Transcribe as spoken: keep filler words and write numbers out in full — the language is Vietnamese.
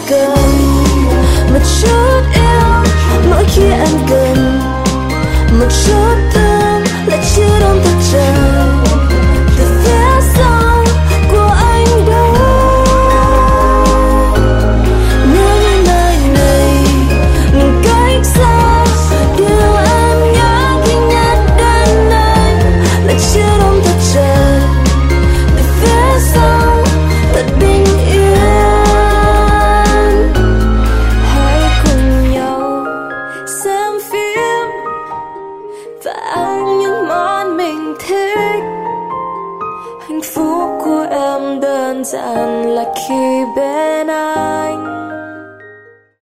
cần một chút yêu, mỗi khi em cần một chút thương là chưa đón thật trời từ phía sau của anh đâu. Nếu như nơi này ngừng cách xa, điều em nhớ khi nhắc đến anh là chưa đón thật trời từ phía sau thật bình yên. Hãy cùng nhau xem phim và ăn những món mình thích. Hạnh phúc của em đơn giản là khi bên anh.